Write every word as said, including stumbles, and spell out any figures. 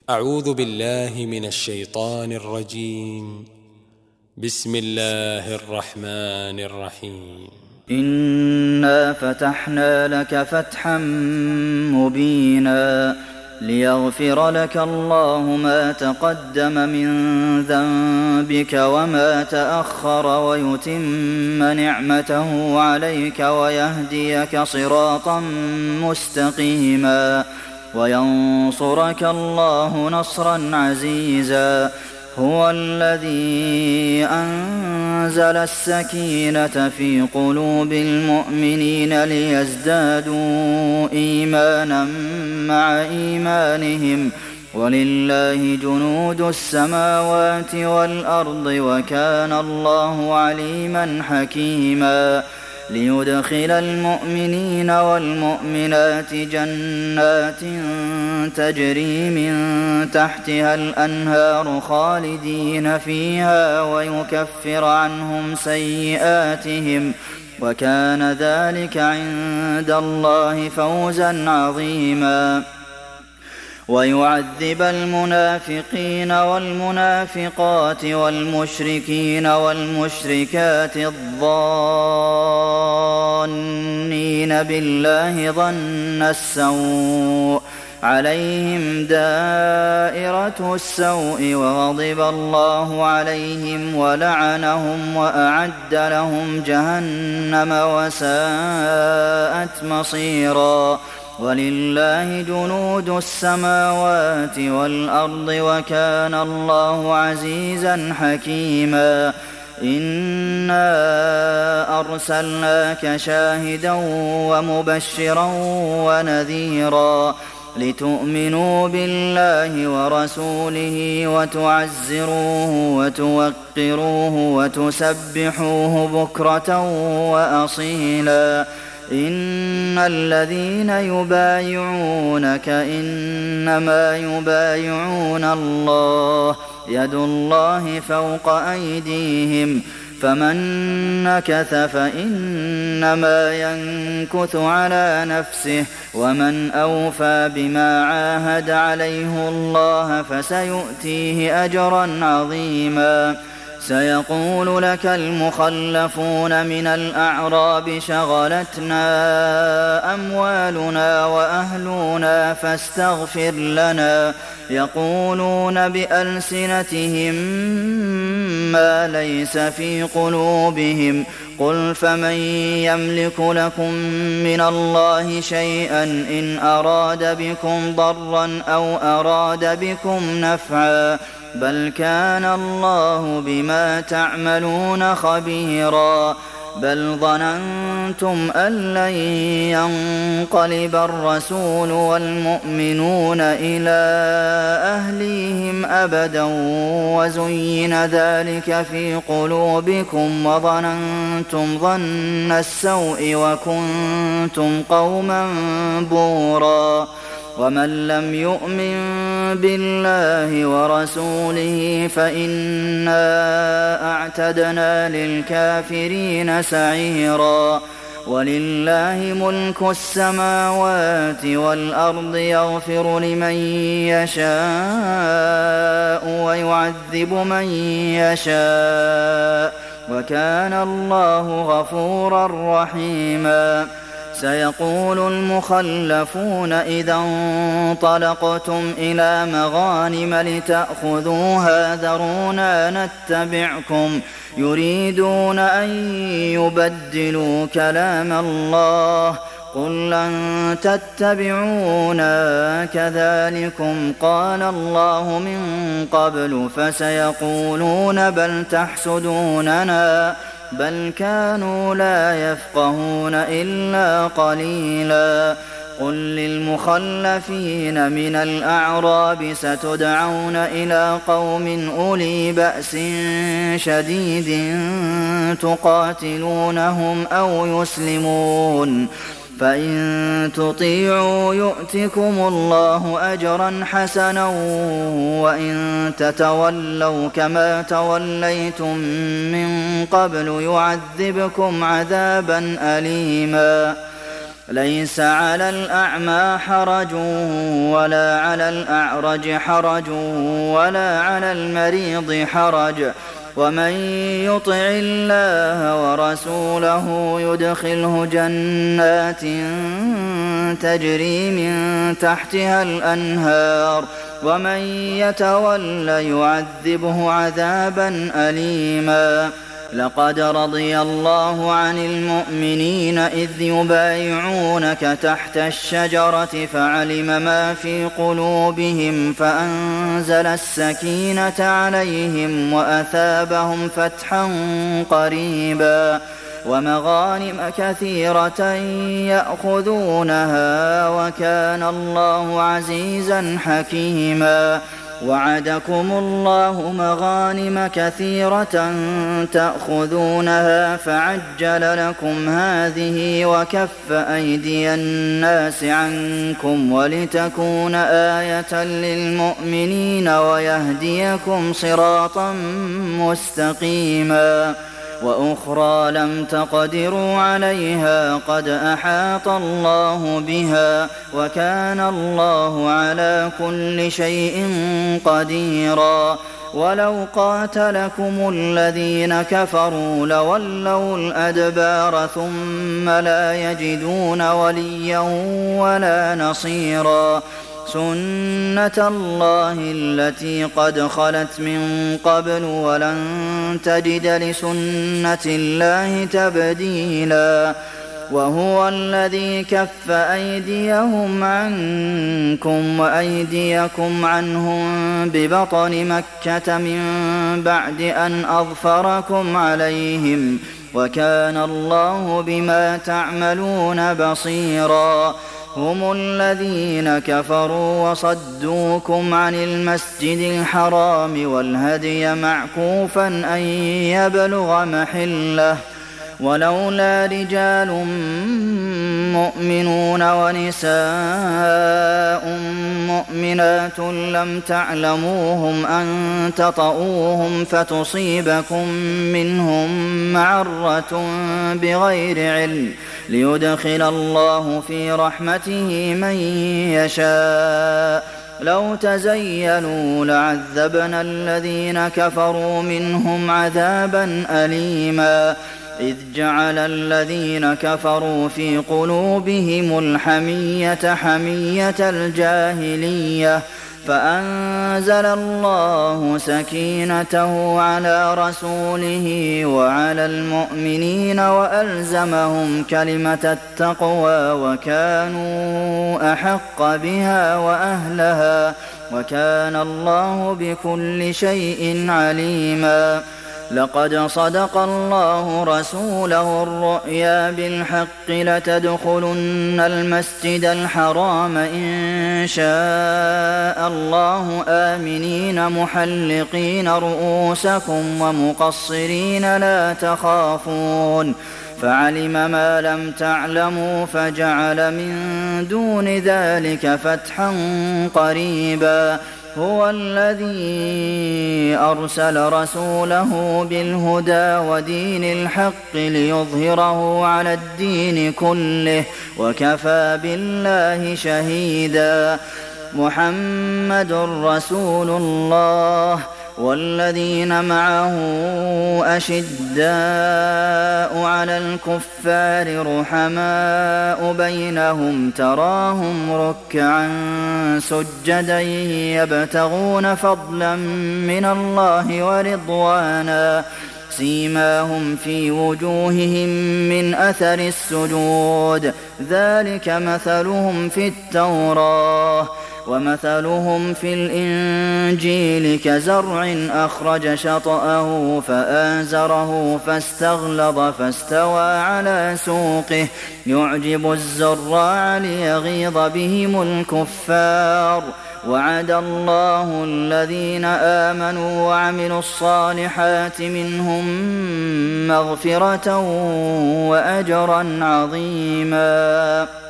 أعوذ بالله من الشيطان الرجيم. بسم الله الرحمن الرحيم. إنا فتحنا لك فتحا مبينا ليغفر لك الله ما تقدم من ذنبك وما تأخر ويتم نعمته عليك ويهديك صراطا مستقيما وينصرك الله نصرا عزيزا. هو الذي أنزل السكينة في قلوب المؤمنين ليزدادوا إيمانا مع إيمانهم ولله جنود السماوات والأرض وكان الله عليما حكيما. ليدخل المؤمنين والمؤمنات جنات تجري من تحتها الأنهار خالدين فيها ويكفر عنهم سيئاتهم وكان ذلك عند الله فوزا عظيما. ويعذب المنافقين والمنافقات والمشركين والمشركات الظانين بالله ظن السوء عليهم دائرة السوء وغضب الله عليهم ولعنهم وأعد لهم جهنم وساءت مصيرا. ولله جنود السماوات والأرض وكان الله عزيزا حكيما. إنا أرسلناك شاهدا ومبشرا ونذيرا لتؤمنوا بالله ورسوله وتعزروه وتوقروه وتسبحوه بكرة وأصيلا. إن الذين يبايعونك إنما يبايعون الله يد الله فوق أيديهم فمن نكث فإنما ينكث على نفسه ومن أوفى بما عاهد عليه الله فسيؤتيه أجرا عظيما. سيقول لك المخلفون من الأعراب شغلتنا أموالنا وأهلنا فاستغفر لنا يقولون بألسنتهم ما ليس في قلوبهم قل فمن يملك لكم من الله شيئا إن أراد بكم ضرا أو أراد بكم نفعا بل كان الله بما تعملون خبيرا. بل ظننتم أن لن ينقلب الرسول والمؤمنون إلى أهليهم أبدا وزين ذلك في قلوبكم وظننتم ظن السوء وكنتم قوما بورا. ومن لم يؤمن بالله ورسوله فإنا أعتدنا للكافرين سعيرا. ولله ملك السماوات والأرض يغفر لمن يشاء ويعذب من يشاء وكان الله غفورا رحيما. سيقول المخلفون إذا انطلقتم إلى مغانم لتأخذوها ذرونا نتبعكم يريدون أن يبدلوا كلام الله قل لن تتبعونا كذلكم قال الله من قبل فسيقولون بل تحسدوننا بل كانوا لا يفقهون إلا قليلا. قل للمخلفين من الأعراب ستدعون إلى قوم أولي بأس شديد تقاتلونهم أو يسلمون فإن تطيعوا يؤتكم الله أجرا حسنا وإن تتولوا كما توليتم من قبل يعذبكم عذابا أليما. ليس على الأعمى حرج ولا على الأعرج حرج ولا على المريض حرج ومن يطع الله ورسوله يدخله جنات تجري من تحتها الأنهار ومن يتول يعذبه عذابا أليما. لقد رضي الله عن المؤمنين إذ يبايعونك تحت الشجرة فعلم ما في قلوبهم فأنزل السكينة عليهم وأثابهم فتحا قريبا ومغانم كثيرة يأخذونها وكان الله عزيزا حكيما. وعدكم الله مغانم كثيرة تأخذونها فعجل لكم هذه وكف أيدي الناس عنكم ولتكون آية للمؤمنين ويهديكم صراطا مستقيما. وأخرى لم تقدروا عليها قد أحاط الله بها وكان الله على كل شيء قديرا. ولو قاتلكم الذين كفروا لولوا الأدبار ثم لا يجدون وليا ولا نصيرا. سنة الله التي قد خلت من قبل ولن تجد لسنة الله تبديلا. وهو الذي كف أيديهم عنكم وأيديكم عنهم ببطن مكة من بعد أن أظفركم عليهم وكان الله بما تعملون بصيرا. هم الذين كفروا وصدوكم عن المسجد الحرام والهدي معكوفا أن يبلغ محله ولولا رجال مؤمنون ونساء مؤمنات لم تعلموهم أن تطؤوهم فتصيبكم منهم معرة بغير علم ليدخل الله في رحمته من يشاء. لو تزينوا لعذبنا الذين كفروا منهم عذابا أليما. إذ جعل الذين كفروا في قلوبهم الحمية حمية الجاهلية فأنزل الله سكينته على رسوله وعلى المؤمنين وألزمهم كلمة التقوى وكانوا أحق بها وأهلها وكان الله بكل شيء عليما. لقد صدق الله رسوله الرؤيا بالحق لتدخلن المسجد الحرام إن شاء الله آمنين محلقين رؤوسكم ومقصرين لا تخافون فعلم ما لم تعلموا فجعل من دون ذلك فتحا قريبا. هو الذي أرسل رسوله بالهدى ودين الحق ليظهره على الدين كله وكفى بالله شهيدا. محمد رسول الله والذين معه أشداء على الكفار رحماء بينهم تراهم ركعا سجدا يبتغون فضلا من الله ورضوانا سيماهم في وجوههم من أثر السجود ذلك مثلهم في التوراة ومثلهم في الإنجيل كزرع أخرج شطأه فآزره فاستغلظ فاستوى على سوقه يعجب الزراع ليغيظ بهم الكفار. وعد الله الذين آمنوا وعملوا الصالحات منهم مغفرة وأجرا عظيما.